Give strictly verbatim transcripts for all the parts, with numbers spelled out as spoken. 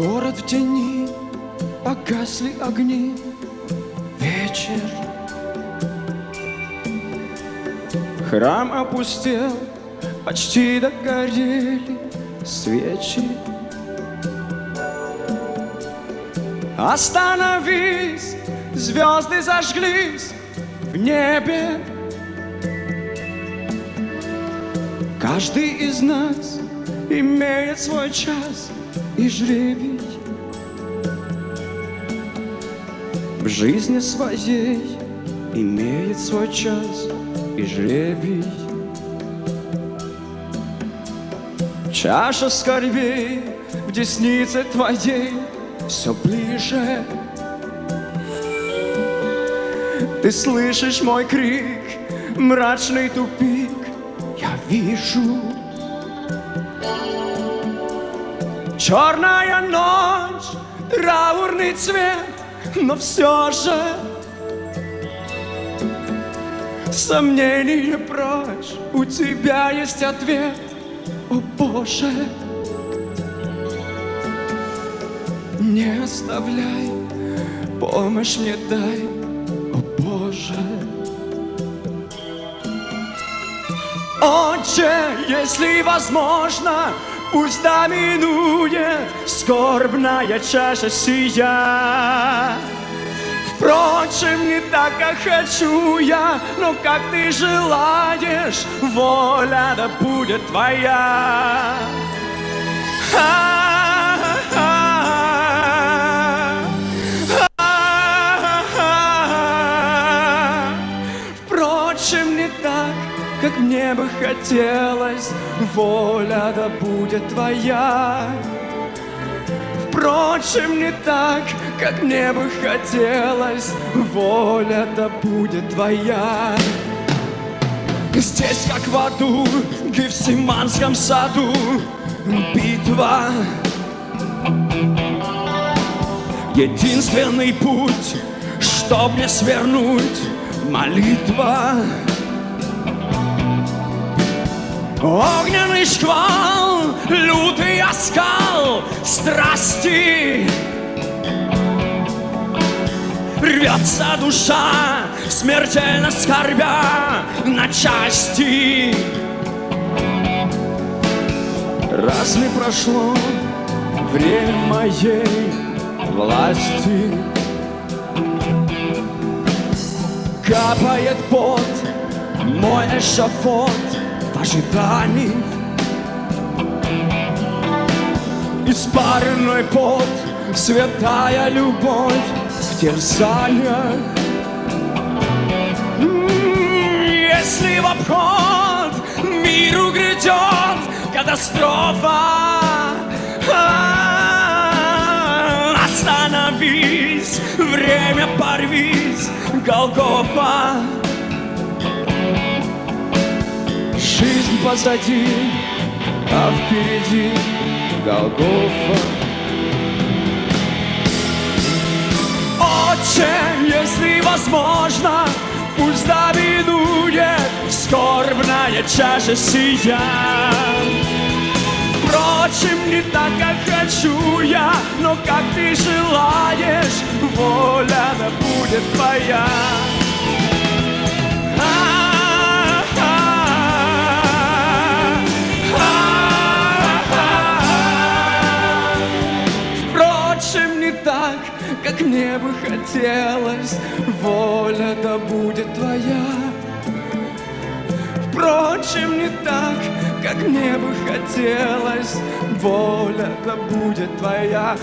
Город в тени, погасли огни, вечер. Храм опустел, почти догорели свечи. Остановись, звезды зажглись в небе. Каждый из нас имеет свой час и жребий. В жизни своей имеет свой час и жребий. Чаша скорбей в деснице твоей все ближе. Ты слышишь мой крик, мрачный тупик я вижу. Черная ночь, траурный цвет, но все же сомнения прочь, у тебя есть ответ, о Боже. Не оставляй, помощь мне дай, о Боже. Отче, если возможно, пусть доминует скорбная чаша сия. Впрочем, не так, как хочу я, но как ты желаешь, воля да будет твоя. Впрочем, не так, как мне бы хотелось, воля да будет твоя. Впрочем, не так, как мне бы хотелось, воля да будет твоя. Здесь, как в аду, в Гефсиманском саду, битва. Единственный путь, чтоб не свернуть, молитва. Огненный шквал, лютый оскал страсти. Рвется душа, смертельно скорбя на части. Разве прошло время моей власти? Капает пот, мой эшафот в ожидании. Испаренный пот, святая любовь в терзаниях. Если в обход миру грядет катастрофа, остановись, время порвись, Голгофа. Жизнь позади, а впереди Голгофа. Отче, если возможно, пусть доминует скорбная чаша сия. Впрочем, не так, как хочу я, но как ты желаешь, воля да будет твоя. Впрочем, не так, как мне бы хотелось, воля да будет твоя. Впрочем, не так, как мне бы хотелось, воля да будет твоя.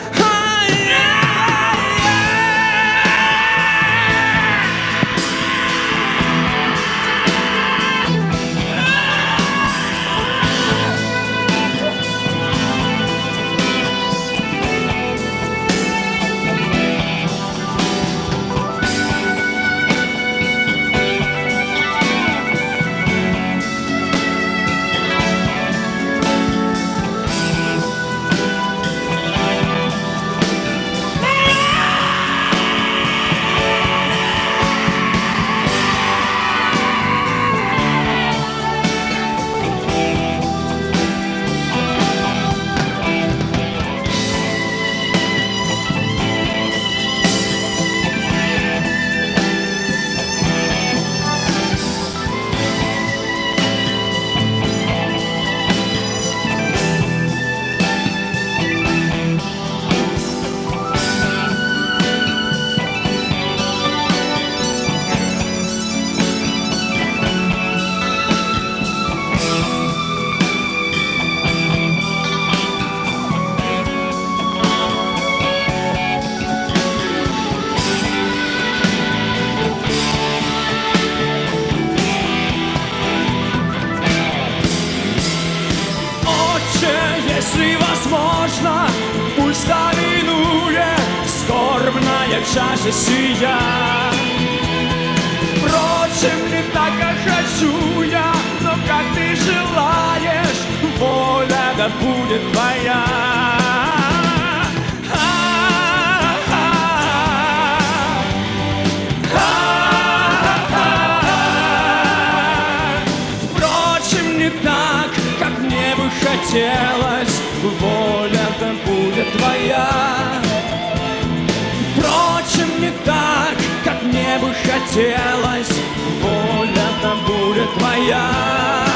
чаша сия. Впрочем, не так, как хочу я, но как ты желаешь, воля да будет твоя. Впрочем, не так, как мне бы хотелось, воля да будет твоя. Впрочем, не так, как мне бы хотелось, воля да будет твоя.